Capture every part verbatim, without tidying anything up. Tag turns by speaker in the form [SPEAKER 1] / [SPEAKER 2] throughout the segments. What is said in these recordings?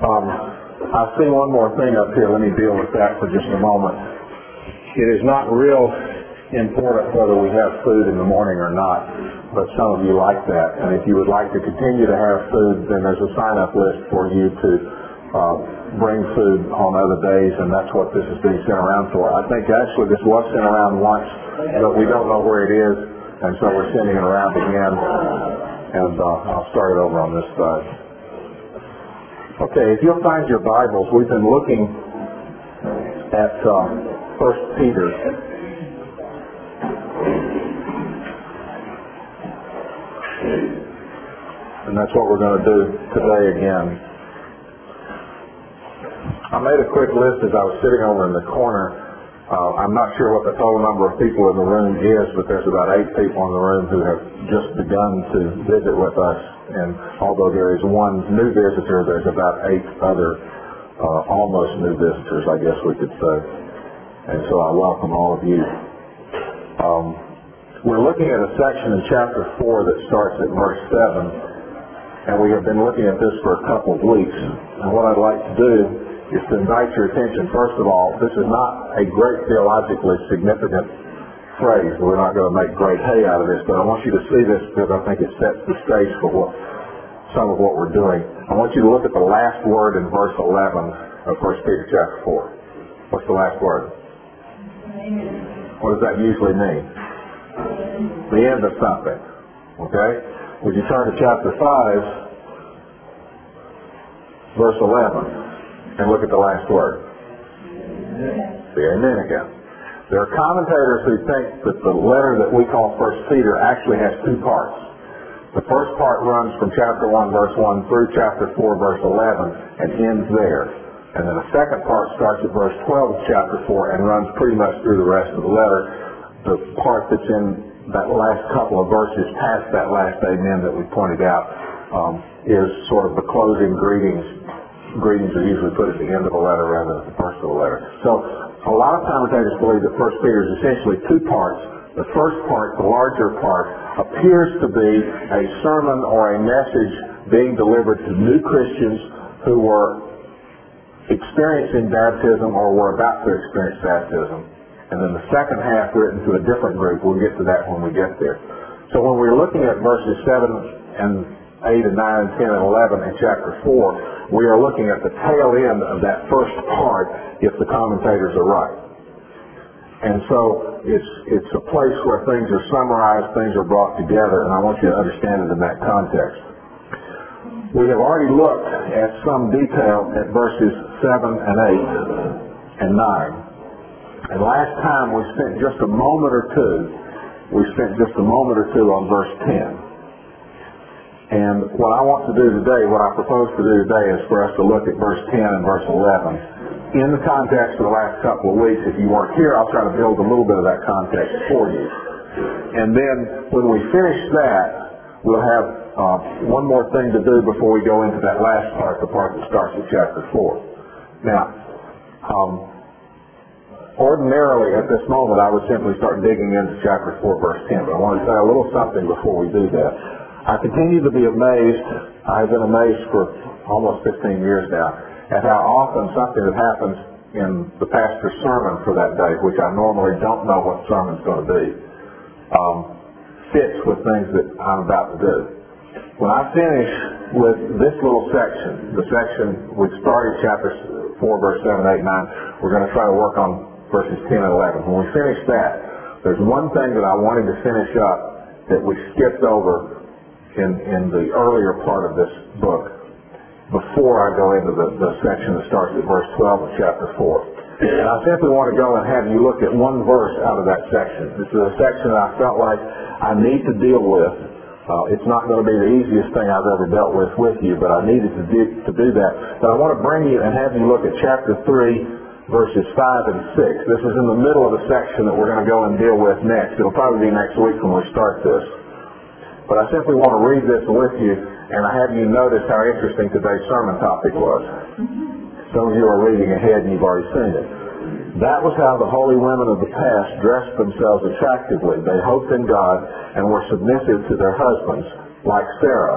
[SPEAKER 1] Um, I see one more thing up here. Let me deal with that for just a moment. It is not real important whether we have food in the morning or not, but some of you like that. And if you would like to continue to have food, then there's a sign-up list for you to uh, bring food on other days, and that's what this is being sent around for. I think actually this was sent around once, but we don't know where it is, and so we're sending it around again. And uh, I'll start it over on this side. Okay, if you'll find your Bibles, we've been looking at uh, First Peter. And that's what we're going to do today again. I made a quick list as I was sitting over in the corner. Uh, I'm not sure what the total number of people in the room is, but there's about eight people in the room who have just begun to visit with us. And although there is one new visitor, there's about eight other uh, almost new visitors, I guess we could say. And so I welcome all of you. Um, we're looking at a section in chapter four that starts at verse seven, and we have been looking at this for a couple of weeks. And what I'd like to do is to invite your attention. First of all, this is not a great theologically significant phrase. We're not going to make great hay out of this, but I want you to see this because I think it sets the stage for what, some of what we're doing. I want you to look at the last word in verse eleven of First Peter chapter four. What's the last word? What does that usually mean? The end of something. Okay? Would you turn to chapter five, verse eleven? And look at the last word. The amen again. There are commentators who think that the letter that we call First Peter actually has two parts. The first part runs from chapter one, verse one through chapter four, verse eleven, and ends there. And then the second part starts at verse twelve of chapter four and runs pretty much through the rest of the letter. The part that's in that last couple of verses past that last amen that we pointed out um, is sort of the closing greetings. Greetings are usually put at the end of a letter rather than the first of a letter. So a lot of commentators believe that First Peter is essentially two parts. The first part, the larger part, appears to be a sermon or a message being delivered to new Christians who were experiencing baptism or were about to experience baptism. And then the second half written to a different group. We'll get to that when we get there. So when we're looking at verses seven and eight and nine and ten and eleven in chapter four, we are looking at the tail end of that first part if the commentators are right. And so it's it's a place where things are summarized, things are brought together, and I want you to understand it in that context. We have already looked at some detail at verses seven and eight and nine. And last time we spent just a moment or two, we spent just a moment or two on verse ten. And what I want to do today, what I propose to do today is for us to look at verse ten and verse eleven. In the context of the last couple of weeks, if you weren't here, I'll try to build a little bit of that context for you. And then when we finish that, we'll have uh, one more thing to do before we go into that last part, the part that starts with chapter four. Now, um, ordinarily at this moment I would simply start digging into chapter four, verse ten, but I want to say a little something before we do that. I continue to be amazed, I've been amazed for almost fifteen years now, at how often something that happens in the pastor's sermon for that day, which I normally don't know what sermon's going to be, um, fits with things that I'm about to do. When I finish with this little section, the section which started chapter four, verse seven, eight, nine, we're going to try to work on verses ten and eleven. When we finish that, there's one thing that I wanted to finish up that we skipped over in, in the earlier part of this book before I go into the, the section that starts at verse twelve of chapter four. And I simply want to go and have you look at one verse out of that section. This is a section that I felt like I need to deal with. Uh, it's not going to be the easiest thing I've ever dealt with with you, but I needed to do, to do that. But I want to bring you and have you look at chapter three, verses five and six. This is in the middle of the section that we're going to go and deal with next. It'll probably be next week when we start this. But I simply want to read this with you, and I have you notice how interesting today's sermon topic was. Some of you are reading ahead and you've already seen it. That was how the holy women of the past dressed themselves attractively. They hoped in God and were submissive to their husbands, like Sarah,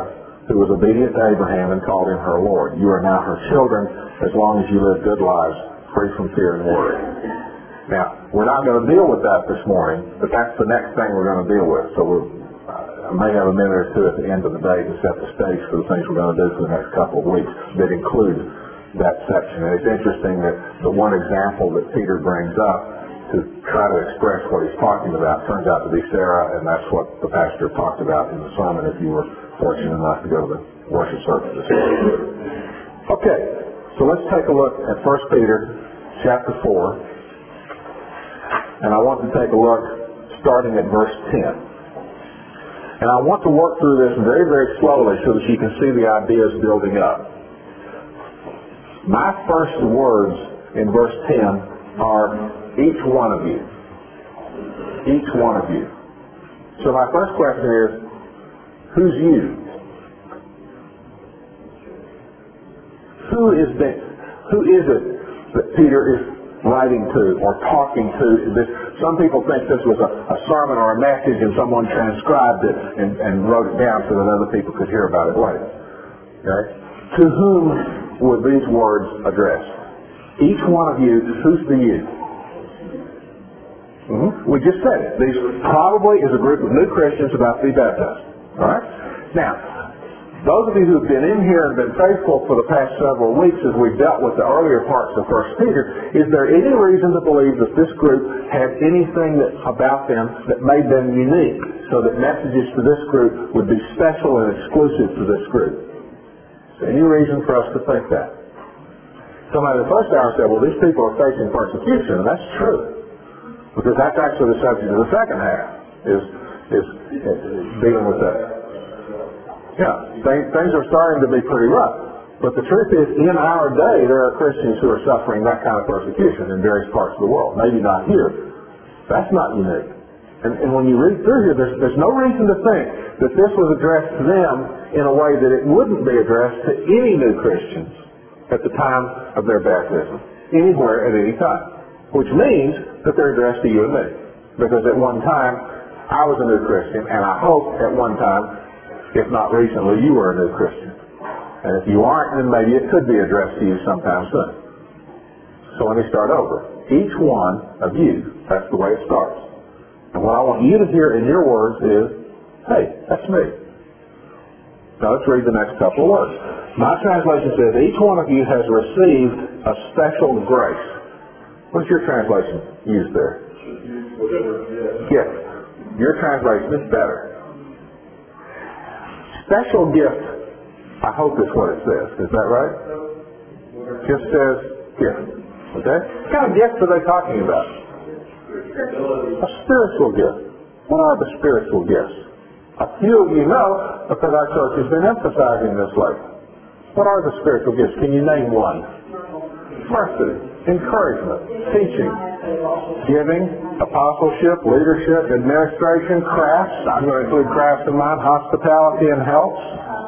[SPEAKER 1] who was obedient to Abraham and called him her Lord. You are now her children as long as you live good lives, free from fear and worry. Now, we're not going to deal with that this morning, but that's the next thing we're going to deal with. So we're, uh, I may have a minute or two at the end of the day to set the stage for the things we're going to do for the next couple of weeks that include that section. And it's interesting that the one example that Peter brings up to try to express what he's talking about turns out to be Sarah, and that's what the pastor talked about in the sermon if you were fortunate enough to go to the worship service this morning. Okay, so let's take a look at First Peter chapter four, and I want to take a look starting at verse ten. And I want to work through this very, very slowly so that you can see the ideas building up. My first words in verse ten are each one of you. Each one of you. So my first question is, who's you? Who is that? Who is it that Peter is writing to or talking to? This, some people think this was a, a sermon or a message and someone transcribed it and, and wrote it down so that other people could hear about it later. Okay? To whom were these words addressed? Each one of you, who's the you? Mm-hmm. We just said it. These probably is a group of new Christians about to be baptized. All right? Now, those of you who've been in here and been faithful for the past several weeks as we've dealt with the earlier parts of First Peter, is there any reason to believe that this group had anything that, about them that made them unique so that messages to this group would be special and exclusive to this group? Is there any reason for us to think that? Somebody in the first hour said, well, these people are facing persecution, and that's true. Because that's actually the subject of the second half, is, is, is dealing with that. Yeah, things, things are starting to be pretty rough. But the truth is, in our day, there are Christians who are suffering that kind of persecution in various parts of the world. Maybe not here. That's not unique. And, and when you read through here, there's, there's no reason to think that this was addressed to them in a way that it wouldn't be addressed to any new Christians at the time of their baptism, anywhere at any time. Which means that they're addressed to you and me. Because at one time, I was a new Christian, and I hope at one time, if not recently, you were a new Christian. And if you aren't, then maybe it could be addressed to you sometime soon. So let me start over. Each one of you, that's the way it starts. And what I want you to hear in your words is, hey, that's me. Now let's read the next couple of words. My translation says, each one of you has received a special grace. What's your translation used there? Yes. Your translation is better. Special gift, I hope is what it says. Is that right? Just says gift. Okay? What kind of gifts are they talking about? A spiritual gift. What are the spiritual gifts? A few of you know because our church has been emphasizing this lately. What are the spiritual gifts? Can you name one? Mercy, encouragement, teaching, giving, apostleship, leadership, administration, crafts. I'm going to include crafts in mine, hospitality and helps.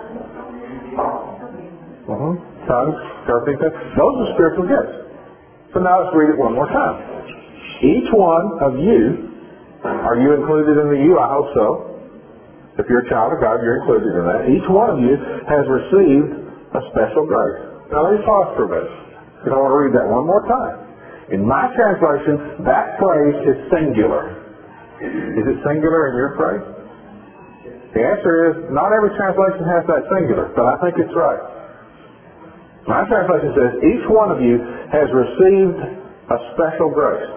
[SPEAKER 1] Mm-hmm. Tongues, perfect. Those are spiritual gifts. So now let's read it one more time. Each one of you, are you included in the you? I hope so. If you're a child of God, you're included in that. Each one of you has received a special grace. Now let me pause for a minute. And I want to read that one more time. In my translation, that phrase is singular. Is it singular in your phrase? The answer is, not every translation has that singular, but I think it's right. My translation says, each one of you has received a special grace.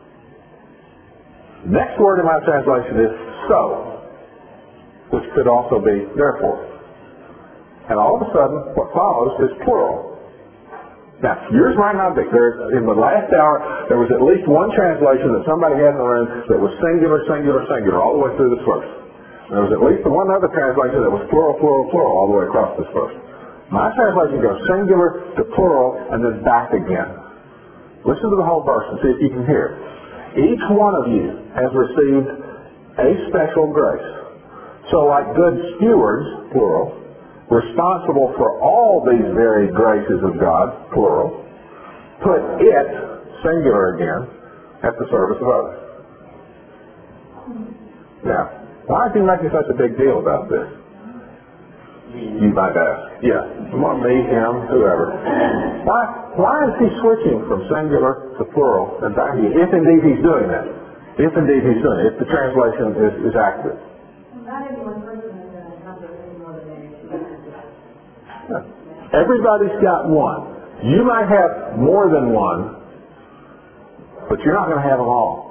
[SPEAKER 1] Next word in my translation is so, which could also be therefore. And all of a sudden, what follows is plural. Now, yours might not be. There, in the last hour, there was at least one translation that somebody had in the room that was singular, singular, singular, all the way through this verse. There was at least one other translation that was plural, plural, plural, all the way across this verse. My translation goes singular to plural and then back again. Listen to the whole verse and see if you can hear it. Each one of you has received a special grace. So like good stewards, plural, responsible for all these varied graces of God, plural, put it, singular again, at the service of others. Now, why is he making such a big deal about this? You might ask. Yeah. Well, me, him, whoever. Why, why is he switching from singular to plural and back? If indeed he's doing that. If indeed he's doing it. If the translation is, is accurate.
[SPEAKER 2] Not any one person is going to number any more than any.
[SPEAKER 1] Everybody's got one. You might have more than one, but you're not going to have them all.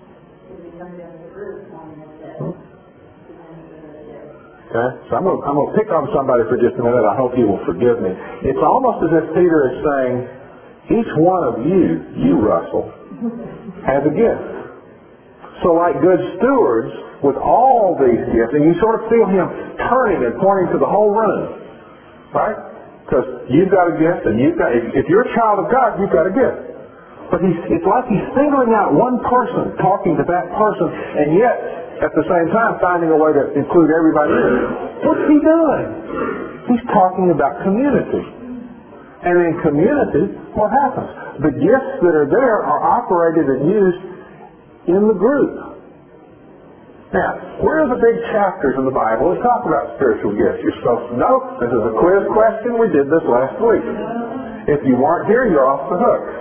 [SPEAKER 1] Okay, so I'm going, to, I'm going to pick on somebody for just a minute. I hope you will forgive me. It's almost as if Peter is saying, each one of you, you Russell, has a gift. So like good stewards, with all these gifts, and you sort of feel him turning and pointing to the whole room, right? Because you've got a gift, and you've got, if, if you're a child of God, you've got a gift. But he's, it's like he's singling out one person, talking to that person, and yet, at the same time, finding a way to include everybody in it. What's he doing? He's talking about community. And in community, what happens? The gifts that are there are operated and used in the group. Now, where are the big chapters in the Bible that talk about spiritual gifts? You're supposed to know. This is a quiz question. We did this last week. If you weren't here, you're off the hook.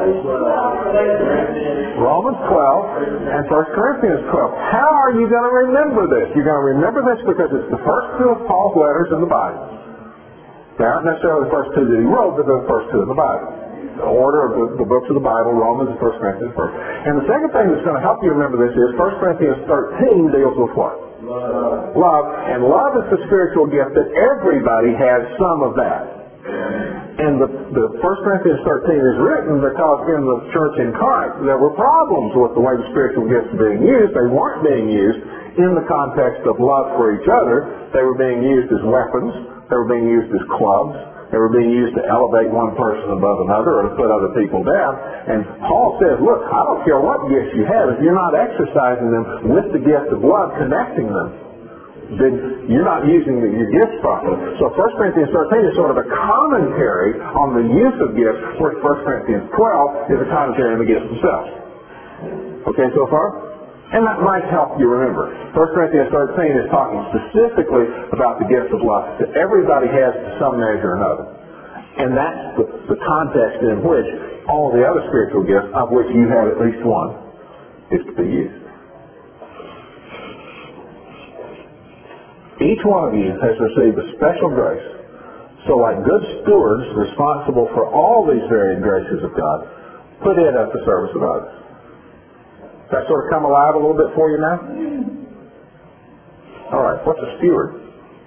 [SPEAKER 1] Romans twelve and First Corinthians twelve. How are you going to remember this? You're going to remember this because it's the first two of Paul's letters in the Bible. They aren't necessarily the first two that he wrote, but they're the first two in the Bible. The order of the, the books of the Bible, Romans and First Corinthians first. And the second thing that's going to help you remember this is First Corinthians thirteen deals with what? Love. Love. And love is the spiritual gift that everybody has some of that. And the, the First Corinthians thirteen is written because in the church in Corinth there were problems with the way the spiritual gifts were being used. They weren't being used in the context of love for each other. They were being used as weapons. They were being used as clubs. They were being used to elevate one person above another or to put other people down. And Paul says, look, I don't care what gifts you have. If you're not exercising them with the gift of love, connecting them, then you're not using the, your gifts properly. So First Corinthians thirteen is sort of a commentary on the use of gifts, where First Corinthians twelve is a commentary on the gifts themselves. Okay so far? And that might help you remember. First Corinthians thirteen is talking specifically about the gift of love that everybody has to some measure or another. And that's the, the context in which all the other spiritual gifts, of which you have at least one, is to be used. Each one of you has received a special grace. So like good stewards responsible for all these varied graces of God, put it at the service of others. Does that sort of come alive a little bit for you now? All right, what's a steward?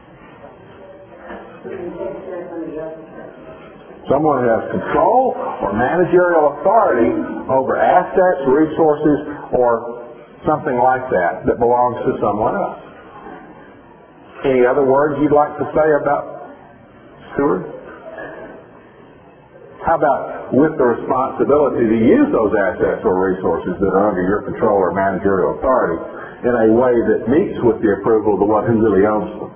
[SPEAKER 1] Someone who has control or managerial authority over assets, resources, or something like that that belongs to someone else. Any other words you'd like to say about steward? How about with the responsibility to use those assets or resources that are under your control or managerial authority in a way that meets with the approval of the one who really owns them?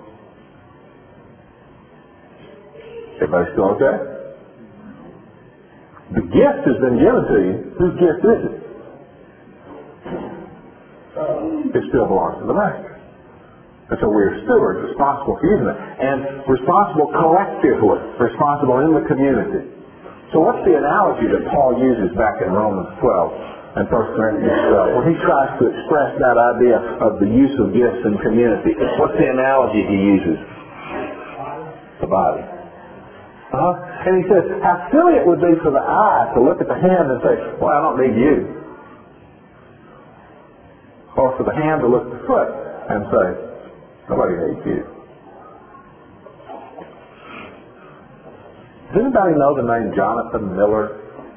[SPEAKER 1] Everybody still okay? The gift has been given to you. Whose gift is it? It still belongs to the master. And so we're stewards responsible for using it. And responsible collectively, responsible in the community. So what's the analogy that Paul uses back in Romans twelve and First Corinthians twelve when he tries to express that idea of the use of gifts in community? What's the analogy he uses? The body. Uh-huh. And he says, how silly it would be for the eye to look at the hand and say, well, I don't need you. Or for the hand to look at the foot and say, nobody needs you. Does anybody know the name Jonathan Miller?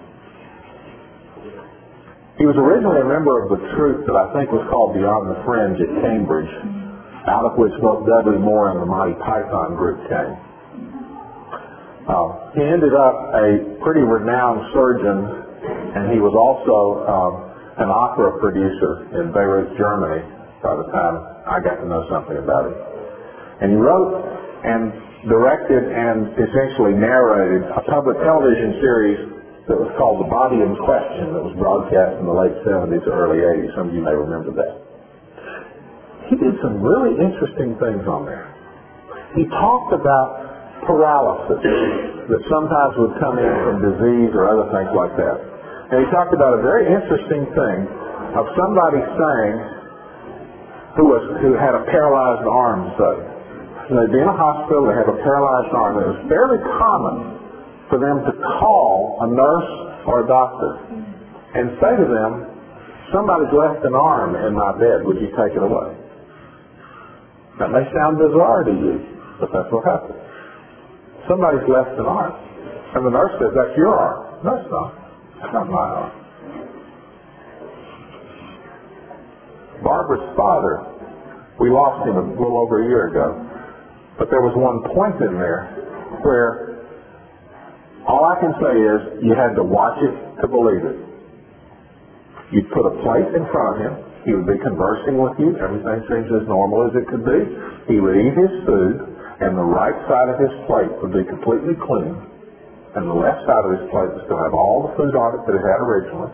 [SPEAKER 1] He was originally a member of the troupe that I think was called Beyond the Fringe at Cambridge, out of which both Dudley Moore and the Monty Python group came. Uh, he ended up a pretty renowned surgeon, and he was also um, an opera producer in Bayreuth, Germany by the time I got to know something about him. And he wrote and directed and essentially narrated a public television series that was called The Body in Question that was broadcast in the late seventies or early eighties. Some of you may remember that. He did some really interesting things on there. he talked about paralysis that sometimes would come in from disease or other things like that. And he talked about a very interesting thing of somebody saying who was who had a paralyzed arm, say. And they'd be in a hospital, they have a paralyzed arm. It was fairly common for them to call a nurse or a doctor and say to them, somebody's left an arm in my bed, would you take it away? That may sound bizarre to you, but that's what happens. Somebody's left an arm. And the nurse says, that's your arm. No, it's not. It's not my arm. Barbara's father, we lost him a little over a year ago, but there was one point in there where all I can say is you had to watch it to believe it. You'd put a plate in front of him. He would be conversing with you. Everything seems as normal as it could be. He would eat his food, and the right side of his plate would be completely clean, and the left side of his plate would still have all the food on it that it had originally.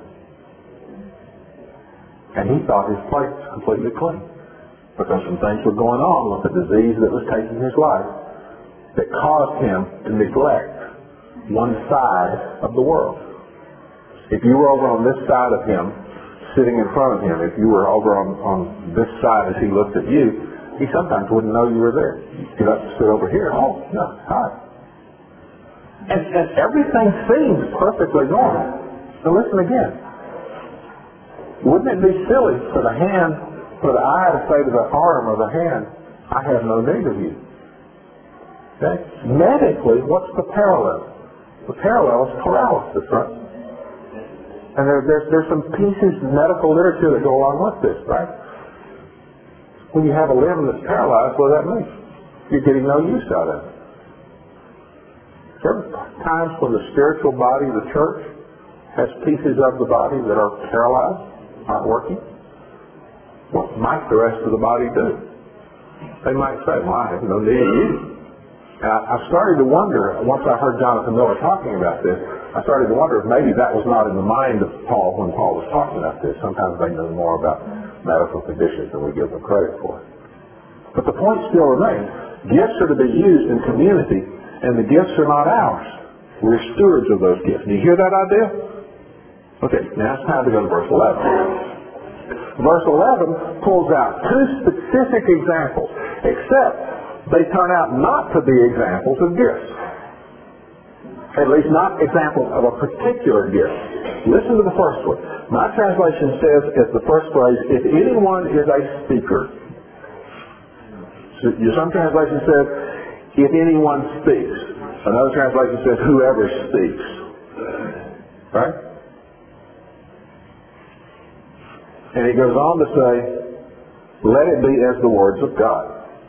[SPEAKER 1] And he thought his plate was completely clean because some things were going on with the disease that was taking his life that caused him to neglect one side of the world. If you were over on this side of him, sitting in front of him, if you were over on, on this side as he looked at you, he sometimes wouldn't know you were there. You'd get up and sit over here. Oh, no, hi. And, and everything seems perfectly normal. So listen again. Wouldn't it be silly for the hand, for the eye to say to the arm or the hand, I have no need of you? Okay? Medically, what's the parallel? The parallel is paralysis, right? And there, there's, there's some pieces of medical literature that go along with this, right? When you have a limb that's paralyzed, what does that mean? You're getting no use out of it. There are times when the spiritual body of the church has pieces of the body that are paralyzed, aren't working. What might the rest of the body do? They might say, well, I have no need of you. And I, I started to wonder, once I heard Jonathan Miller talking about this, I started to wonder if maybe that was not in the mind of Paul when Paul was talking about this. Sometimes they know more about medical conditions than we give them credit for. But the point still remains. Gifts are to be used in community, and the gifts are not ours. We're stewards of those gifts. Do you hear that idea? Okay, now it's time to go to verse eleven. Verse eleven pulls out two specific examples, except they turn out not to be examples of gifts. At least not examples of a particular gift. Listen to the first one. My translation says, as the first phrase, if anyone is a speaker. So some translation says, if anyone speaks. Another translation says, whoever speaks. Right? And he goes on to say, let it be as the words of God.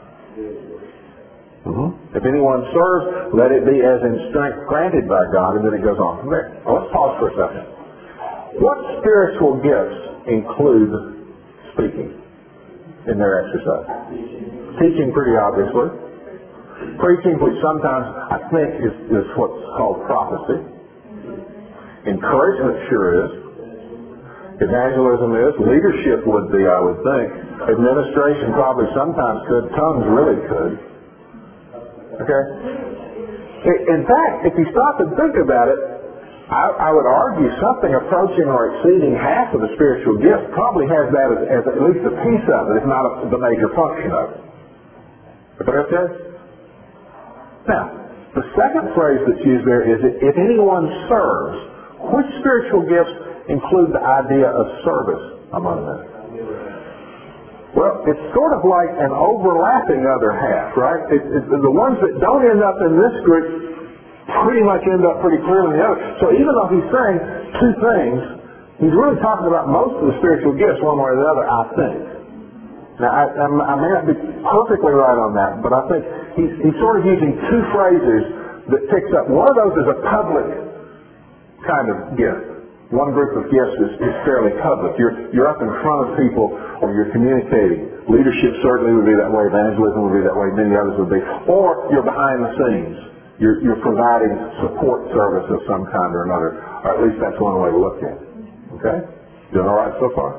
[SPEAKER 1] Mm-hmm. If anyone serves, let it be as in strength granted by God, and then it goes on from there. Now, let's pause for a second. What spiritual gifts include speaking in their exercise? Teaching, pretty obviously. Preaching, which sometimes I think is, is what's called prophecy. Encouragement sure is. Evangelism is. Leadership would be, I would think. Administration probably sometimes could. Tongues really could. Okay? In fact, if you stop and think about it, I, I would argue something approaching or exceeding half of the spiritual gift probably has that as, as at least a piece of it, if not a, the major function of it. Is that okay? Now, the second phrase that's used there is, if anyone serves, which spiritual gifts include the idea of service among them? Well, it's sort of like an overlapping other half, right? It, it, the ones that don't end up in this group pretty much end up pretty clearly in the other. So even though he's saying two things, he's really talking about most of the spiritual gifts one way or the other, I think. Now, I, I may not be perfectly right on that, but I think he's, he's sort of using two phrases that picks up. One of those is a public kind of gift. One group of gifts is, is fairly public. You're, you're up in front of people or you're communicating. Leadership certainly would be that way. Evangelism would be that way. Many others would be. Or you're behind the scenes. You're, you're providing support service of some kind or another. Or at least that's one way to look at it. Okay? Doing all right so far?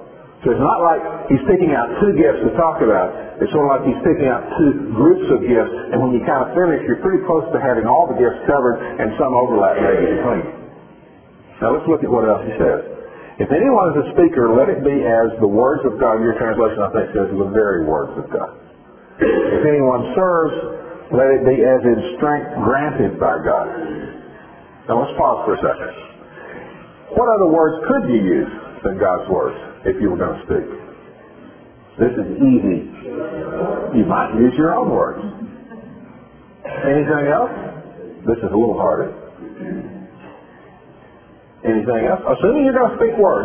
[SPEAKER 1] So it's not like he's picking out two gifts to talk about. It's sort of like he's picking out two groups of gifts, and when you kind of finish, you're pretty close to having all the gifts covered and some overlap maybe between. Now let's look at what else he says. If anyone is a speaker, let it be as the words of God. Your translation, I think, says the very words of God. If anyone serves, let it be as in strength granted by God. Now let's pause for a second. What other words could you use than God's words if you were going to speak? This is easy. You might use your own words. Anything else? This is a little harder. Anything else? Assuming you're going to speak words.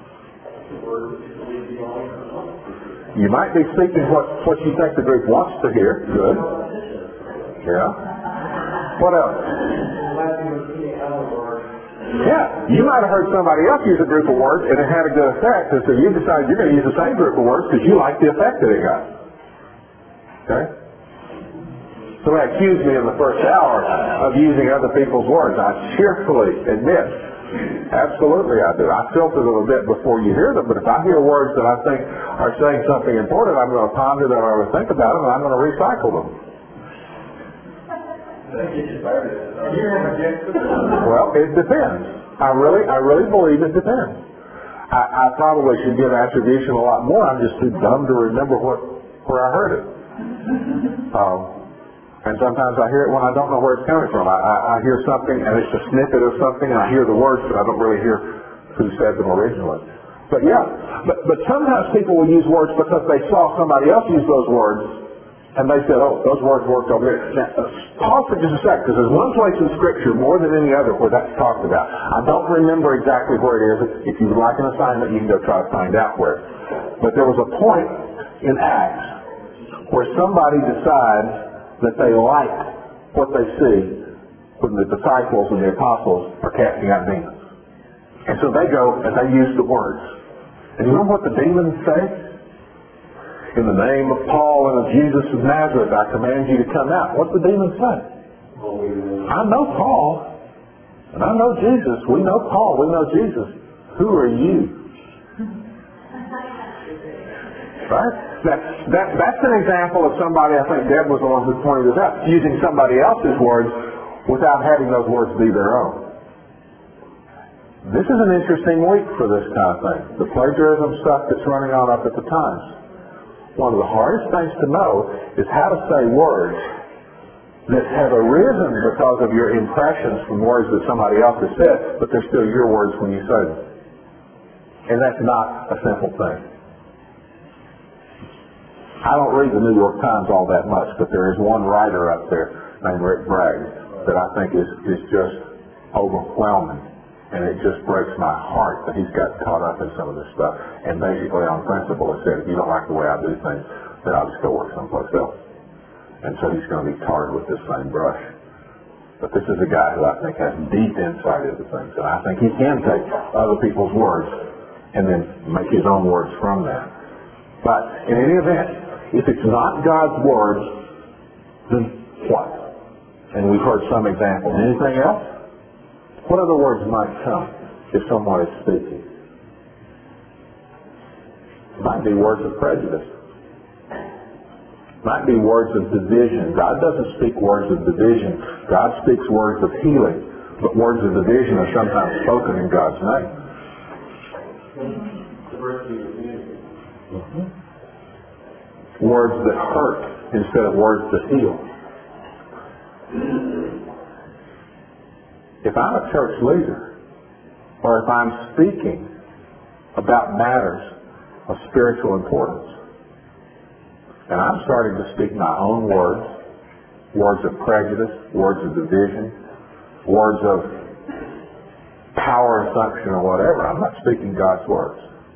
[SPEAKER 1] You might be speaking what, what you think the group wants to hear. Good. Yeah. What else? Yeah, you might have heard somebody else use a group of words and it had a good effect, and so you decided you're going to use the same group of words because you like the effect that it got. Okay? Somebody accused me in the first hour of using other people's words. I cheerfully admit, absolutely I do. I filter them a bit before you hear them, but if I hear words that I think are saying something important, I'm going to ponder them, I'm going to think about them, and I'm going to recycle them. Well, it depends. I really, I really believe it depends. I, I probably should give attribution a lot more. I'm just too dumb to remember what where I heard it. Um, and sometimes I hear it when I don't know where it's coming from. I, I, I hear something and it's a snippet of something, and I hear the words, but I don't really hear who said them originally. But yeah, but but sometimes people will use words because they saw somebody else use those words. And they said, oh, those words worked over there. Now, pause for just a second, because there's one place in Scripture more than any other where that's talked about. I don't remember exactly where it is. If you would like an assignment, you can go try to find out where. But there was a point in Acts where somebody decides that they like what they see when the disciples and the apostles are casting out demons. And so they go and they use the words. And you know what the demons say? In the name of Paul and of Jesus of Nazareth, I command you to come out. What's the demon say? I know Paul, and I know Jesus. We know Paul. We know Jesus. Who are you? Right? That, that, that's an example of somebody, I think Deb was the one who pointed this out, using somebody else's words without having those words be their own. This is an interesting week for this kind of thing. The plagiarism stuff that's running on up at the Times. One of the hardest things to know is how to say words that have arisen because of your impressions from words that somebody else has said, but they're still your words when you say them. And that's not a simple thing. I don't read the New York Times all that much, but there is one writer up there named Rick Bragg that I think is, is just overwhelming. And it just breaks my heart that he's got caught up in some of this stuff. And basically on principle has said, if you don't like the way I do things, then I'll just go work someplace else. And so he's going to be tarred with this same brush. But this is a guy who I think has deep insight into things. And I think he can take other people's words and then make his own words from that. But in any event, if it's not God's words, then what? And we've heard some examples. Anything else? What other words might come if someone is speaking? It might be words of prejudice. It might be words of division. God doesn't speak words of division. God speaks words of healing. But words of division are sometimes spoken in God's name. Mm-hmm. Words that hurt instead of words that heal. If I'm a church leader, or if I'm speaking about matters of spiritual importance, and I'm starting to speak my own words, words of prejudice, words of division, words of power assumption or whatever, I'm not speaking God's words.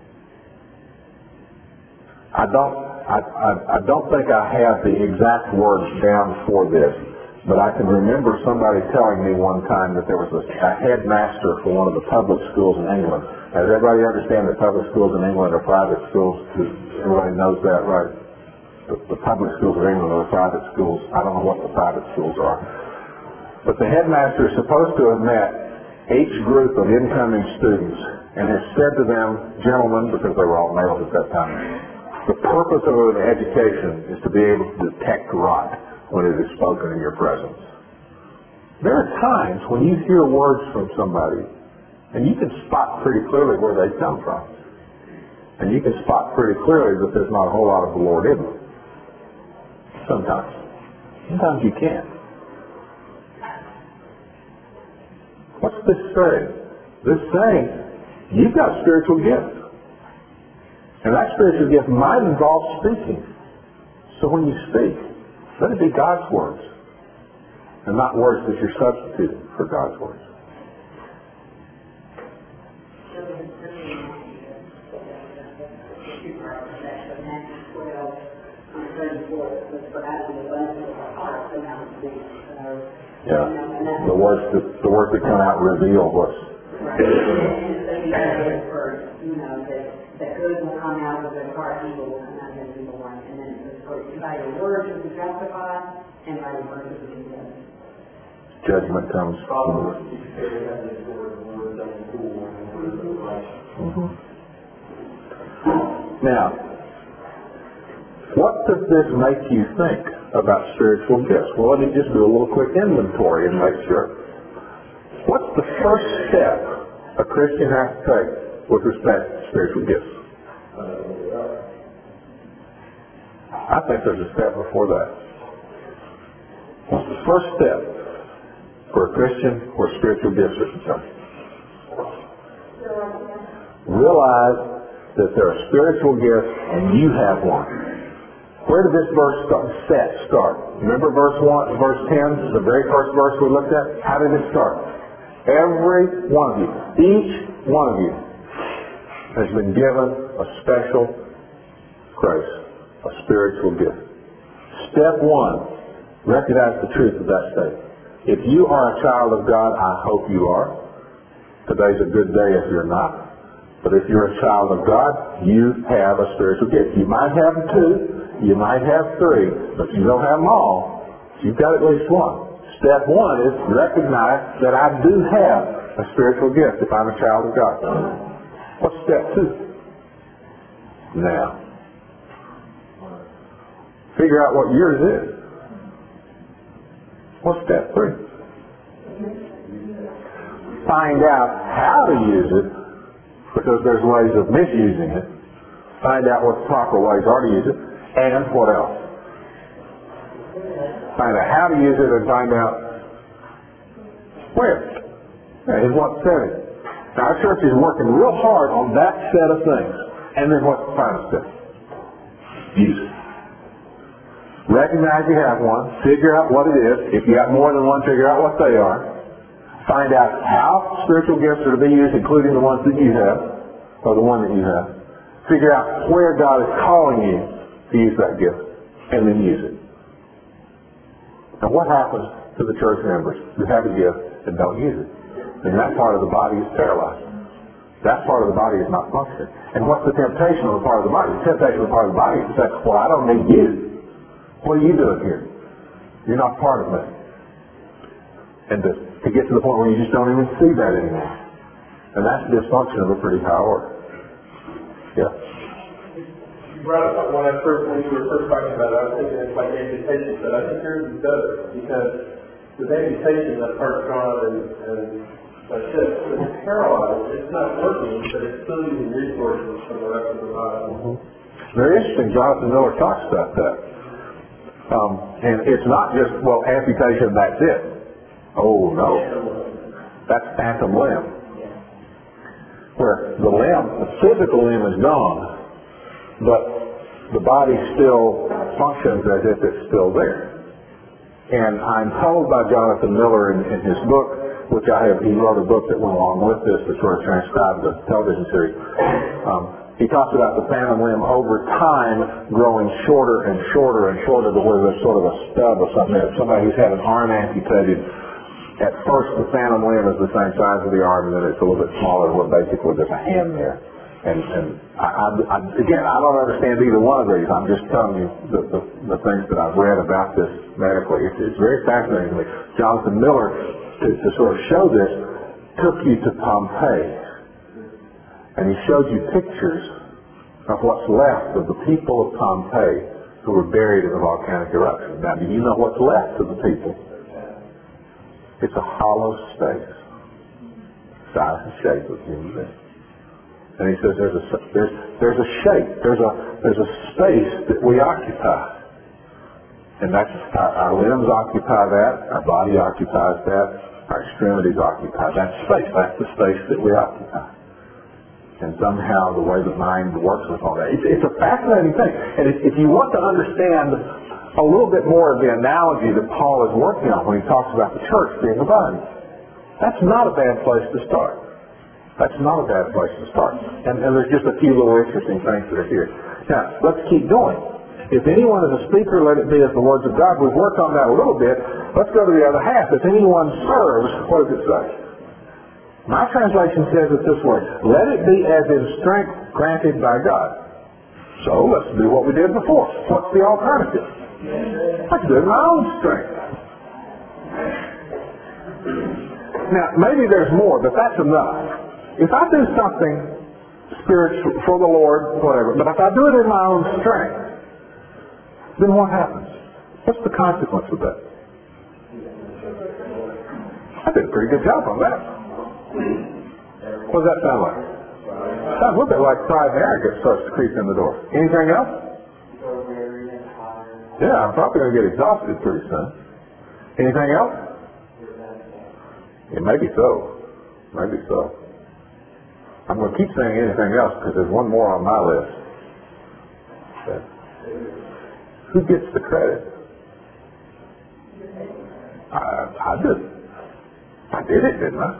[SPEAKER 1] I don't, I, I, I don't think I have the exact words down for this. But I can remember somebody telling me one time that there was a, a headmaster for one of the public schools in England. Does everybody understand that public schools in England are private schools? Everybody knows that, right? The, the public schools of England are the private schools. I don't know what the private schools are. But the headmaster is supposed to have met each group of incoming students and has said to them, gentlemen, because they were all males at that time, the purpose of an education is to be able to detect rot when it is spoken in your presence. There are times when you hear words from somebody and you can spot pretty clearly where they come from. And you can spot pretty clearly that there's not a whole lot of the Lord in them. Sometimes. Sometimes you can't. What's this saying? This saying, you've got spiritual gifts. And that spiritual gift might involve speaking. So when you speak, let it be God's words. And not words that you're substituting for God's words. Yeah, the words that the words that come out reveal what's.
[SPEAKER 2] Right. And so you know that that good will come out of their heart, evil will come out of the evil one, and then by your words will be justified, and by your words will be condemned.
[SPEAKER 1] Judgment comes. Mm-hmm. Now, what does this make you think about spiritual gifts? Well, let me just do a little quick inventory and make sure. What's the first step a Christian has to take with respect to spiritual gifts? I think there's a step before that. What's the first step for a Christian where spiritual gifts are concerned? Realize that there are spiritual gifts and you have one. Where did this verse start? Set start. Remember verse one, verse ten, the very first verse we looked at? How did it start? Every one of you, each one of you, has been given a special grace, a spiritual gift. Step one, recognize the truth of that statement. If you are a child of God, I hope you are. Today's a good day if you're not. But if you're a child of God, you have a spiritual gift. You might have two, you might have three, but you don't have them all. You've got at least one. Step one is recognize that I do have a spiritual gift if I'm a child of God. What's step two? Now, figure out what yours is. What's step three? Find out how to use it, because there's ways of misusing it. Find out what the proper ways are to use it. And what else? Find out how to use it and find out where. In what setting. Now our church is working real hard on that set of things. And then what's the final step? Use it. Recognize you have one. Figure out what it is. If you have more than one, figure out what they are. Find out how spiritual gifts are to be used, including the ones that you have, or the one that you have. Figure out where God is calling you to use that gift, and then use it. Now what happens to the church members who have a gift and don't use it? And that part of the body is paralyzed. That part of the body is not functioning. And what's the temptation of the part of the body? The temptation of the part of the body is to say, well, I don't need you. What are you doing here? You're not part of me. And to, to get to the point where you just don't even see that anymore. And that's dysfunction of a pretty high order. Yeah.
[SPEAKER 3] You brought up when I first, when you were first talking about it, I was thinking it's like amputation, but I think yours is better because with amputation, that part's gone and, and that's it. When it's paralyzed, it's not working, but it's still using resources from the rest of the body.
[SPEAKER 1] Mm-hmm. Very interesting. Jonathan Miller talks about that. Um, and it's not just, well, amputation, that's it. Oh, no. That's phantom limb. Where the limb, the physical limb is gone, but the body still functions as if it's still there. And I'm told by Jonathan Miller in, in his book, which I have, he wrote a book that went along with this that sort of transcribed the television series. Um, he talks about the phantom limb over time growing shorter and shorter and shorter to where there's sort of a stub or something. Somebody who's had an arm amputated, at first the phantom limb is the same size of the arm, and then it's a little bit smaller, where basically there's a hand there. And, and I, I, I, again, I don't understand either one of these. I'm just telling you the, the, the things that I've read about this medically. It's, it's very fascinating to me. Jonathan Miller, to, to sort of show this, took you to Pompeii, and he showed you pictures of what's left of the people of Pompeii who were buried in the volcanic eruption. Now, do you know what's left of the people? It's a hollow space, size and shape of human being. And he says there's a there's there's a shape, there's a there's a space that we occupy, and that's our, our limbs occupy that, our body occupies that, our extremities occupy that space. That's the space that we occupy. And somehow the way the mind works with all that, it's, it's a fascinating thing. And if, if you want to understand a little bit more of the analogy that Paul is working on when he talks about the church being a body, that's not a bad place to start. That's not a bad place to start. And, and there's just a few little interesting things that are here. Now, let's keep going. If anyone is a speaker, let it be as the words of God. We've worked on that a little bit. Let's go to the other half. If anyone serves, what does it say? My translation says it this way: let it be as in strength granted by God. So let's do what we did before. What's the alternative? Let's do it in my own strength. Now, maybe there's more, but that's enough. If I do something spiritual for the Lord, whatever, but if I do it in my own strength, then what happens? What's the consequence of that? I did a pretty good job on that. What does that sound like? Sounds a little bit like pride and arrogance starts to creep in the door. Anything else? Yeah, I'm probably going to get exhausted pretty soon. Anything else? Yeah, maybe so. Maybe so. I'm going to keep saying anything else because there's one more on my list. But who gets the credit? I, I did. I did it, didn't I?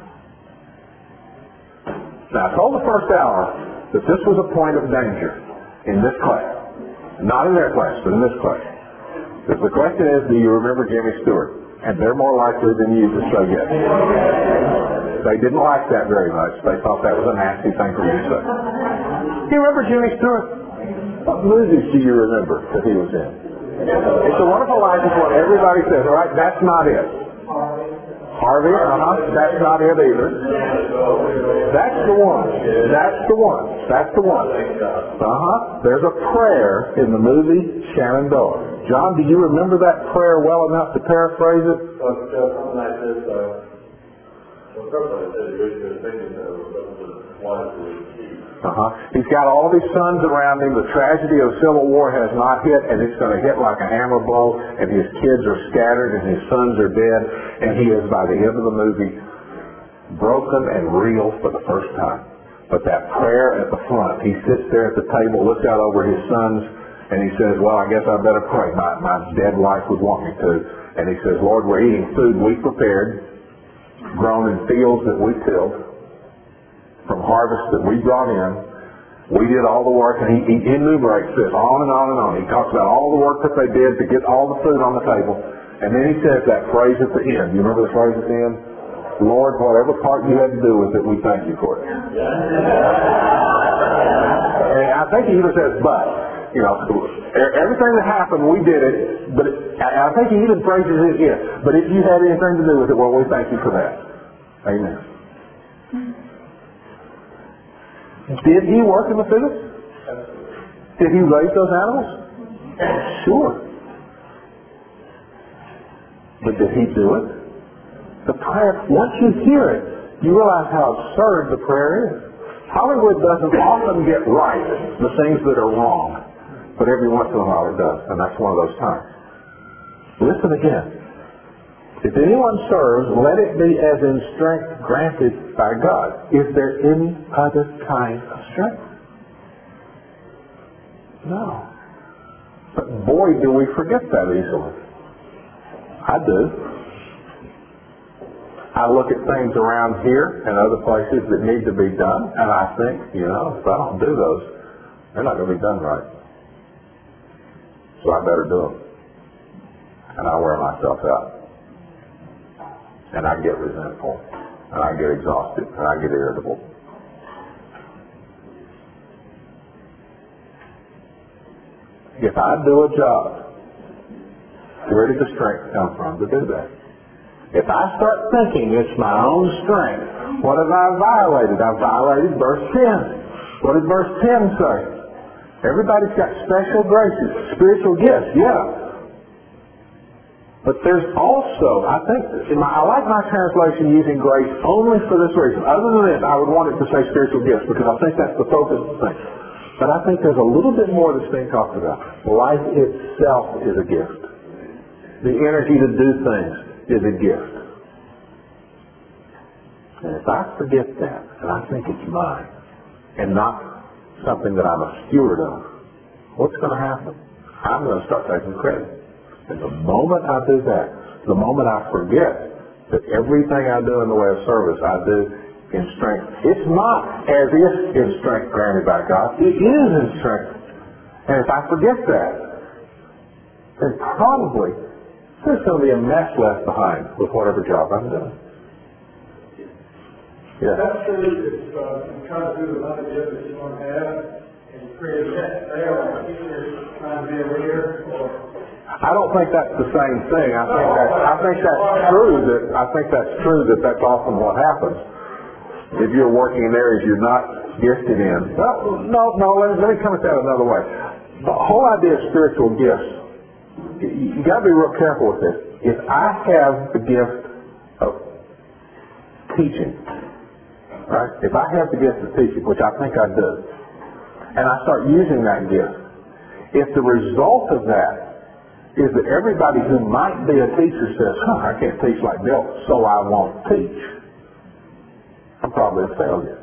[SPEAKER 1] Now, I told the first hour that this was a point of danger in this class. Not in their class, but in this class. Because the question is, do you remember Jimmy Stewart? And they're more likely than you to say yes. They didn't like that very much. They thought that was a nasty thing for you to say. Do you remember Jimmy Stewart? What movies do you remember that he was in? It's a Wonderful Life is what everybody says. All right, that's not it. Harvey, uh-huh, that's not it either. That's the one. That's the one. That's the one. Uh-huh. There's a prayer in the movie Shenandoah. John, do you remember that prayer well enough to paraphrase it?
[SPEAKER 3] Something like this, uh, well, first I said he was thinking that was one of the
[SPEAKER 1] Uh-huh. He's got all these sons around him. The tragedy of Civil War has not hit, and it's going to hit like a hammer blow, and his kids are scattered, and his sons are dead, and he is, by the end of the movie, broken and real for the first time. But that prayer at the front, he sits there at the table, looks out over his sons, and he says, well, I guess I better pray. My, my dead wife would want me to. And he says, Lord, we're eating food we prepared, grown in fields that we tilled, from harvest that we brought in. We did all the work, and he, he enumerates this on and on and on. He talks about all the work that they did to get all the food on the table. And then he says that phrase at the end. You remember the phrase at the end? Lord, whatever part you had to do with it, we thank you for it. And I think he even says, but, you know, everything that happened, we did it, but it, I think he even phrases it in. But if you had anything to do with it, well, we thank you for that. Amen. Did he work in the field? Did he raise those animals? Sure. But did he do it? The prayer, once you hear it, you realize how absurd the prayer is. Hollywood doesn't often get right the things that are wrong, but every once in a while it does, and that's one of those times. Listen again. If anyone serves, let it be as in strength granted by God. Is there any other kind of strength? No. But boy, do we forget that easily. I do. I look at things around here and other places that need to be done, and I think, you know, if I don't do those, they're not going to be done right. So I better do them. And I wear myself out. And I get resentful, and I get exhausted, and I get irritable. If I do a job, where did the strength come from to do that? If I start thinking it's my own strength, what have I violated? I've violated verse ten. What did verse ten say? Everybody's got special graces, spiritual gifts, yeah. But there's also, I think, in my, I like my translation using grace only for this reason. Other than this, I would want it to say spiritual gifts because I think that's the focus of the thing. But I think there's a little bit more that's being talked about. Life itself is a gift. The energy to do things is a gift. And if I forget that, and I think it's mine, and not something that I'm a steward of, what's going to happen? I'm going to start taking credit. And the moment I do that, the moment I forget that everything I do in the way of service, I do in strength. It's not as if in strength granted by God. It is in strength. And if I forget that, then probably there's going to be a mess left behind with whatever job I'm doing. Yeah.
[SPEAKER 3] That's true if uh, you try to do the other job that you want to have and create a net there, or either trying to be a leader or
[SPEAKER 1] I don't think that's the same thing. I think that I think that's true. That I think that's true. That that's often what happens. If you're working in areas you're not gifted in. Well, no, no. Let me, let me come at that another way. The whole idea of spiritual gifts. You, you got to be real careful with this. If I have the gift of teaching, right? If I have the gift of teaching, which I think I do, and I start using that gift, if the result of that is that everybody who might be a teacher says, huh, I can't teach like Bill, so I won't teach, I'm probably a failure.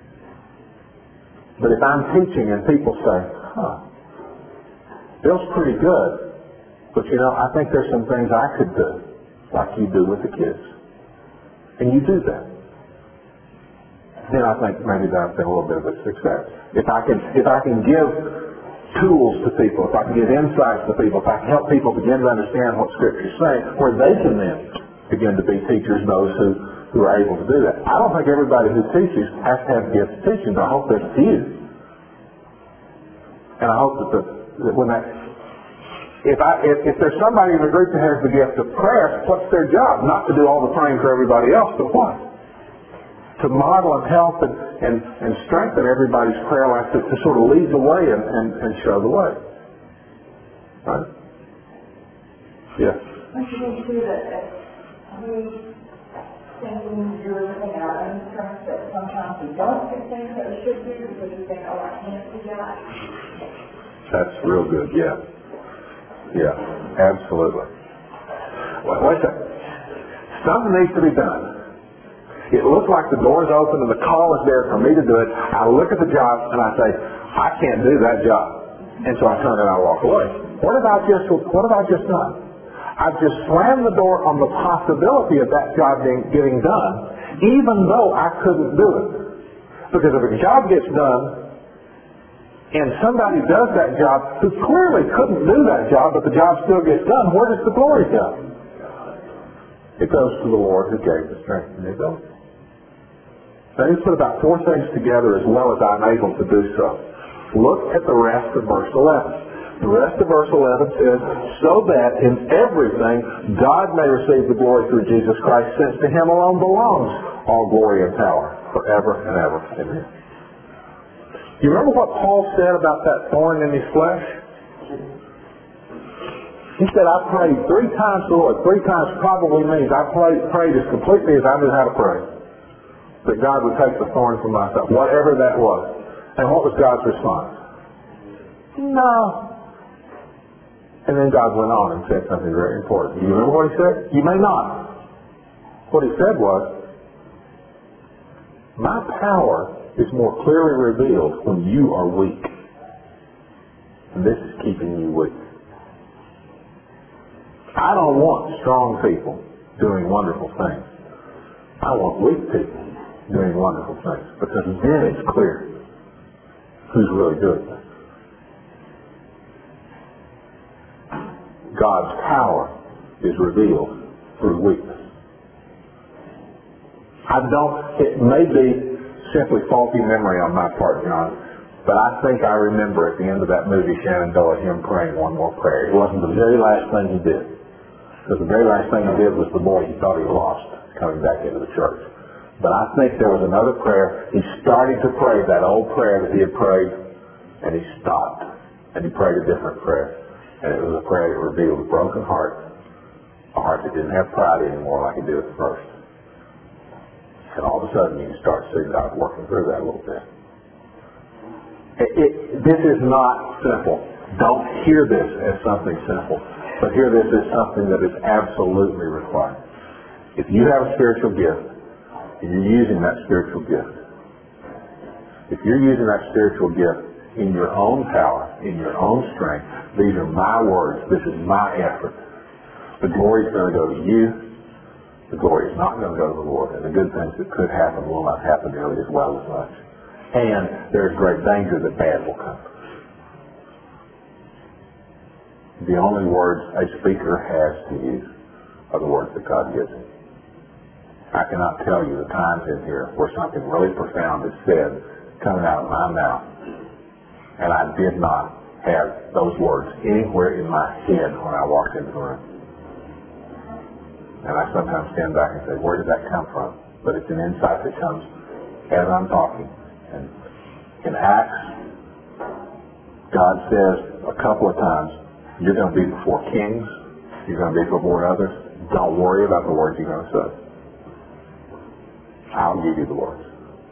[SPEAKER 1] But if I'm teaching and people say, huh, Bill's pretty good, but you know, I think there's some things I could do, like you do with the kids. And you do that. Then I think maybe that's been a little bit of a success. If I can, if I can give tools to people, if I can give insights to people, if I can help people begin to understand what Scripture is saying, where they can then begin to be teachers, those who, who are able to do that. I don't think everybody who teaches has to have gifts of teaching, but I hope there's a few. And I hope that, the, that when that, if, I, if, if there's somebody in the group that has the gift of prayer, what's their job? Not to do all the praying for everybody else, but what? To model and help and, and, and strengthen everybody's prayer life, to, to sort of lead the way and, and, and show the way. Right? Yeah.
[SPEAKER 4] Don't you think too that we thinking you're looking at our own strengths, that sometimes we don't get things that we should do because we think, oh, I can't do that?
[SPEAKER 1] That's real good, yeah. Yeah, absolutely. Well, wait a second. Something needs to be done. It looks like the door's open and the call is there for me to do it. I look at the job and I say, I can't do that job. And so I turn and I walk away. What have I just, what have I just done? I've just slammed the door on the possibility of that job being, getting done, even though I couldn't do it. Because if a job gets done and somebody does that job who clearly couldn't do that job, but the job still gets done, where does the glory go? It goes to the Lord who gave the strength and the ability. Now, let's put about four things together as well as I'm able to do so. Look at the rest of verse eleven. The rest of verse eleven says, so that in everything God may receive the glory through Jesus Christ, since to Him alone belongs all glory and power forever and ever. Amen. You remember what Paul said about that thorn in his flesh? He said, I prayed three times to the Lord. Three times probably means I prayed, prayed as completely as I knew how to pray. That God would take the thorn from myself, whatever that was. And what was God's response? No. And then God went on and said something very important. Do you remember what He said? You may not. What He said was, my power is more clearly revealed when you are weak. And this is keeping you weak. I don't want strong people doing wonderful things. I want weak people doing wonderful things, because then it's clear who's really doing this. God's power is revealed through weakness. I don't, it may be simply faulty memory on my part, John, but I think I remember at the end of that movie, Shenandoah, him praying one more prayer. It wasn't the very last thing he did. Because the very last thing he did was the boy he thought he lost coming back into the church. But I think there was another prayer. He started to pray that old prayer that he had prayed, and he stopped. And he prayed a different prayer. And it was a prayer that revealed a broken heart, a heart that didn't have pride anymore like it did at first. And all of a sudden you can start seeing God working through that a little bit. It, it, this is not simple. Don't hear this as something simple. But hear this as something that is absolutely required. If you have a spiritual gift, and you're using that spiritual gift, if you're using that spiritual gift in your own power, in your own strength, these are my words, this is my effort, the glory is going to go to you, the glory is not going to go to the Lord, and the good things that could happen will not happen nearly as well as much. And there's great danger that bad will come. The only words a speaker has to use are the words that God gives him. I cannot tell you the times in here where something really profound is said coming out of my mouth, and I did not have those words anywhere in my head when I walked into the room. And I sometimes stand back and say, where did that come from? But it's an insight that comes as I'm talking. And in Acts, God says a couple of times, you're going to be before kings, you're going to be before others. Don't worry about the words you're going to say. I'll give you the words.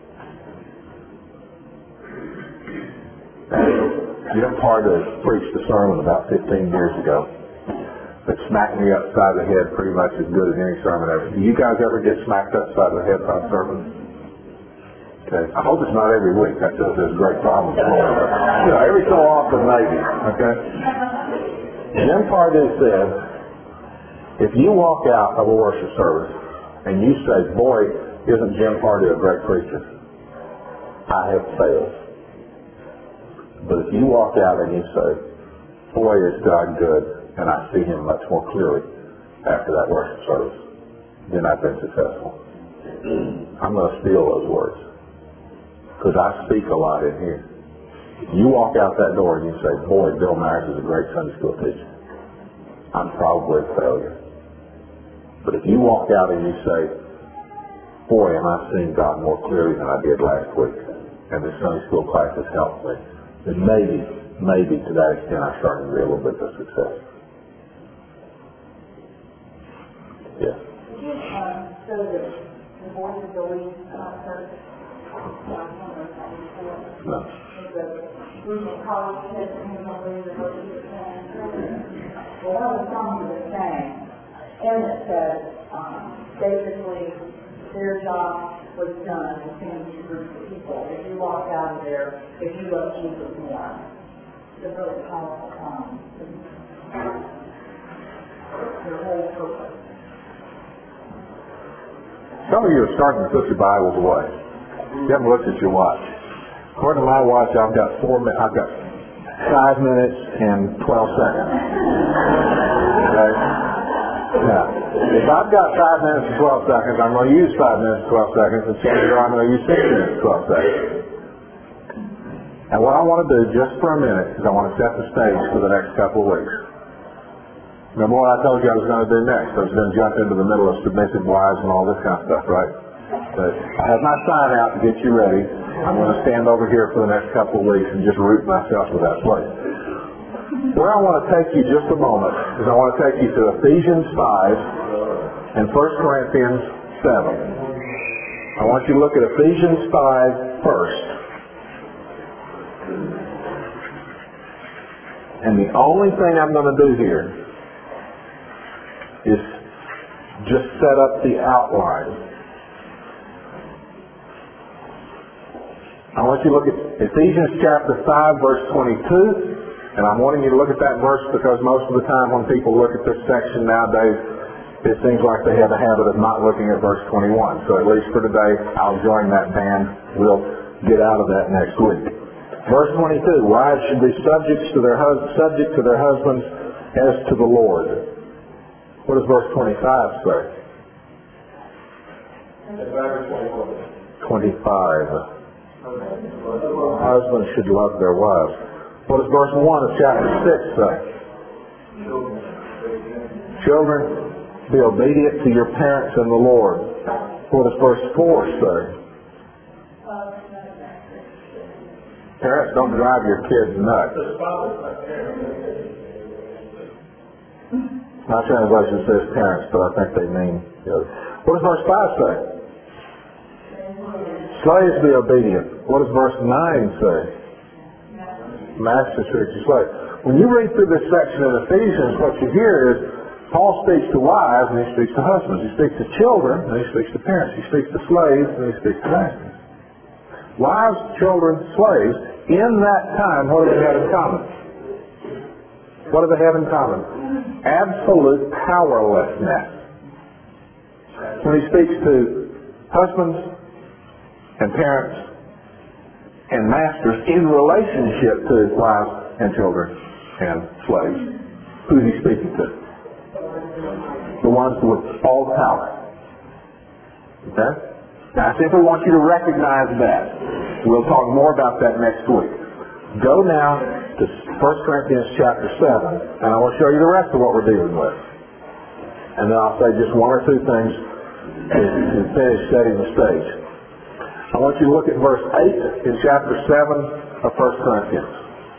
[SPEAKER 1] Jim Pardo preached a sermon about fifteen years ago that smacked me upside the head pretty much as good as any sermon ever. Do you guys ever get smacked upside the head by a sermon? Okay. I hope it's not every week. That does a great problem for me. You know, every so often maybe. Okay. Jim Pardo said, if you walk out of a worship service and you say, boy, isn't Jim Pardo a great preacher? I have failed. But if you walk out and you say, boy, is God good, and I see him much more clearly after that worship service, then I've been successful. I'm going to steal those words. Because I speak a lot in here. If you walk out that door and you say, boy, Bill Myers is a great Sunday school teacher, I'm probably a failure. But if you walk out and you say, boy, am I seeing God more clearly than I did last week, and this Sunday school class has helped me, then maybe, maybe to that extent I'm starting to be a little bit of success. Yeah.
[SPEAKER 4] Did you um, so the, the voice of the lead uh, first?
[SPEAKER 1] No.
[SPEAKER 4] The group of college kids and he don't believe the voice of the Well, one of the songs was sang, and it said, um, basically, their job was done to change a group of people. If you walk out of there, if you love Jesus more, it's a really powerful song. Their whole purpose.
[SPEAKER 1] Some of you are starting to put your Bibles away. You haven't looked at your watch. According to my watch, I've got four minutes. I've got five minutes and twelve seconds. Okay? Now, if I've got five minutes and twelve seconds, I'm going to use five minutes and twelve seconds, and chances are I'm going to use six minutes and twelve seconds. And what I want to do just for a minute is I want to set the stage for the next couple of weeks. Remember what I told you I was going to do next? I was going to jump into the middle of submissive wives and all this kind of stuff, right? But I have my sign out to get you ready. I'm going to stand over here for the next couple of weeks and just root myself to that place. Where I want to take you just a moment is I want to take you to Ephesians five and First Corinthians seven. I want you to look at Ephesians five first. And the only thing I'm going to do here is just set up the outline. I want you to look at Ephesians chapter five, verse twenty-two, and I'm wanting you to look at that verse because most of the time when people look at this section nowadays, it seems like they have a habit of not looking at verse twenty-one. So at least for today, I'll join that band. We'll get out of that next week. Verse twenty-two, wives should be subject to their hus- subject to their husbands as to the Lord. What does verse twenty-five say? twenty-five. Husbands should love their wives. What does verse one of chapter six say? Children, Be obedient to your parents and the Lord. What does verse four say? Parents, don't drive your kids nuts. My translation says parents, but I think they mean, you know. What does verse five say? Slaves, be obedient. What does verse nine say? Masters, treat your slaves. When you read through this section in Ephesians, what you hear is Paul speaks to wives and he speaks to husbands. He speaks to children and he speaks to parents. He speaks to slaves and he speaks to masters. Wives, children, slaves, in that time, what do they have in common? What do they have in common? Absolute powerlessness. When he speaks to husbands and parents and masters in relationship to wives and children and slaves, who's he speaking to? The ones with all the power. Okay? Now I simply want you to recognize that. We'll talk more about that next week. Go now to First Corinthians chapter seven, and I will show you the rest of what we're dealing with. And then I'll say just one or two things to, to finish setting the stage. I want you to look at verse eight in chapter seven of First Corinthians.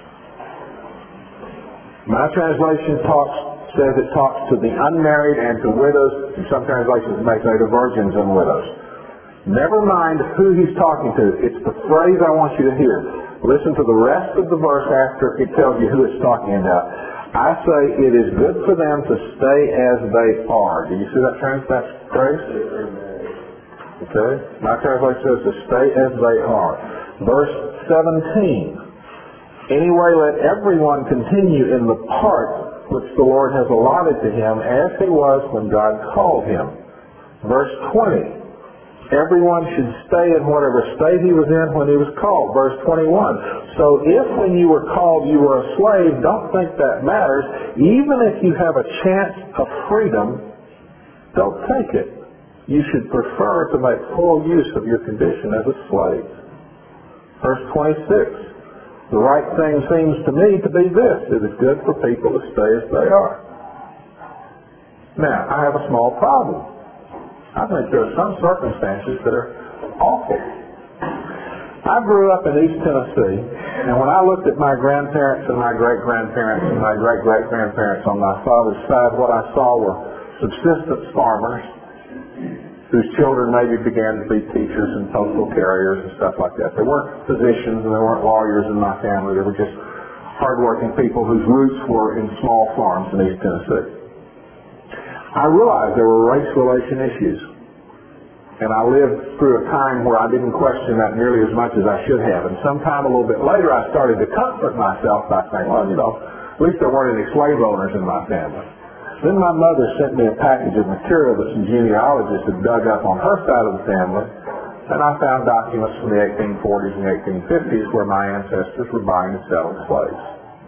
[SPEAKER 1] My translation talks says it talks to the unmarried and to widows, and some translations may say to virgins and widows. Never mind who he's talking to. It's the phrase I want you to hear. Listen to the rest of the verse after it tells you who it's talking about. I say it is good for them to stay as they are. Do you see that trans- that phrase? Okay. My translation says to stay as they are. Verse seventeen. Anyway, let everyone continue in the part which the Lord has allotted to him as he was when God called him. Verse twenty. Everyone should stay in whatever state he was in when he was called. Verse twenty-one. So if when you were called you were a slave, don't think that matters. Even if you have a chance of freedom, don't take it. You should prefer to make full use of your condition as a slave. Verse twenty-six. The right thing seems to me to be this. It is good for people to stay as they are. Now, I have a small problem. I think there are some circumstances that are awful. I grew up in East Tennessee, and when I looked at my grandparents and my great-grandparents and my great-great-grandparents on my father's side, what I saw were subsistence farmers whose children maybe began to be teachers and postal carriers and stuff like that. They weren't physicians and they weren't lawyers in my family. They were just hardworking people whose roots were in small farms in East Tennessee. I realized there were race relation issues. And I lived through a time where I didn't question that nearly as much as I should have. And sometime a little bit later I started to comfort myself by saying, well, you know, at least there weren't any slave owners in my family. Then my mother sent me a package of material that some genealogists had dug up on her side of the family, and I found documents from the eighteen forties and eighteen fifties where my ancestors were buying and selling slaves.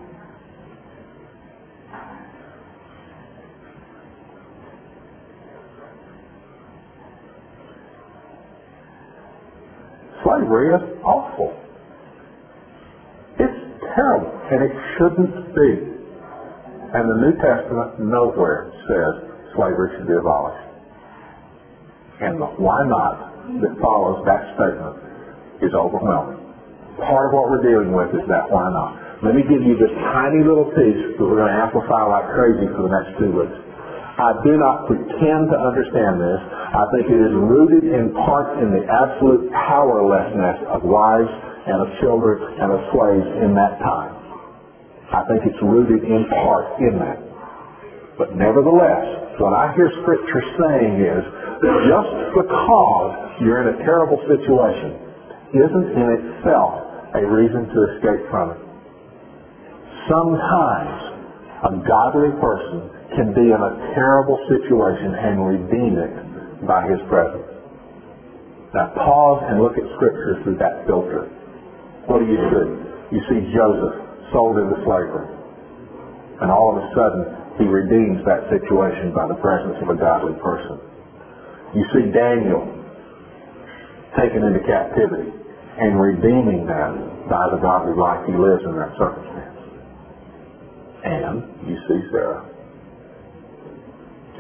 [SPEAKER 1] Slavery is awful. It's terrible, and it shouldn't be. And the New Testament nowhere says slavery should be abolished. And the why not that follows that statement is overwhelming. Part of what we're dealing with is that why not. Let me give you this tiny little piece that we're going to amplify like crazy for the next two weeks. I do not pretend to understand this. I think it is rooted in part in the absolute powerlessness of wives and of children and of slaves in that time. I think it's rooted in part in that. But nevertheless, what I hear Scripture saying is, just because you're in a terrible situation isn't in itself a reason to escape from it. Sometimes a godly person can be in a terrible situation and redeem it by his presence. Now pause and look at Scripture through that filter. What do you see? You see Joseph sold into slavery. And all of a sudden, he redeems that situation by the presence of a godly person. You see Daniel taken into captivity and redeeming that by the godly life he lives in that circumstance. And you see Sarah.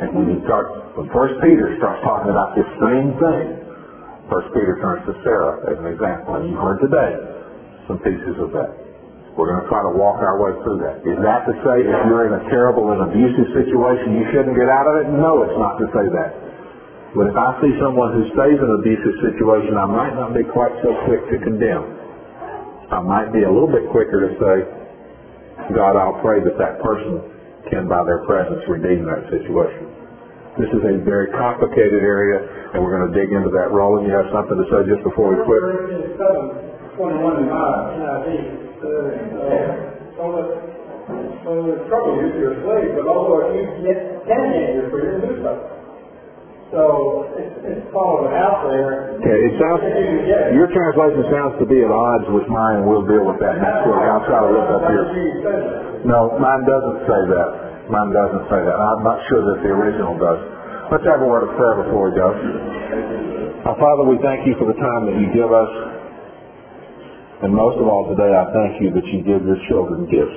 [SPEAKER 1] And when you start, when First Peter starts talking about this same thing, First Peter turns to Sarah as an example, and you heard today some pieces of that. We're going to try to walk our way through that. Is that to say if you're in a terrible and abusive situation, you shouldn't get out of it? No, it's not to say that. But if I see someone who stays in an abusive situation, I might not be quite so quick to condemn. I might be a little bit quicker to say, God, I'll pray that that person can, by their presence, redeem that situation. This is a very complicated area, and we're going to dig into that. Roland, you have something to say just before we quit?
[SPEAKER 3] twenty-one and nine, N I V. Uh, so the, so the trouble is you're a slave, but also if you get ten years, you're free to do something. So it's, it's falling out there.
[SPEAKER 1] Okay, it sounds, your translation sounds to be at odds with mine, and we'll deal with that next week. I'll try to look up here. No, mine doesn't say that. Mine doesn't say that. I'm not sure that the original does. Let's have a word of prayer before we go. Our Father, we thank you for the time that you give us. And most of all today, I thank you that you give your children gifts.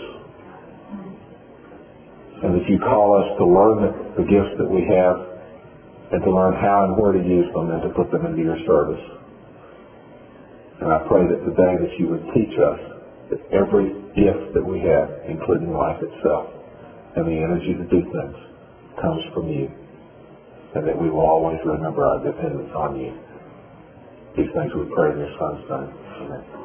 [SPEAKER 1] And that you call us to learn the, the gifts that we have and to learn how and where to use them and to put them into your service. And I pray that today that you would teach us that every gift that we have, including life itself, and the energy to do things, comes from you. And that we will always remember our dependence on you. These things we pray in your Son's name. Amen.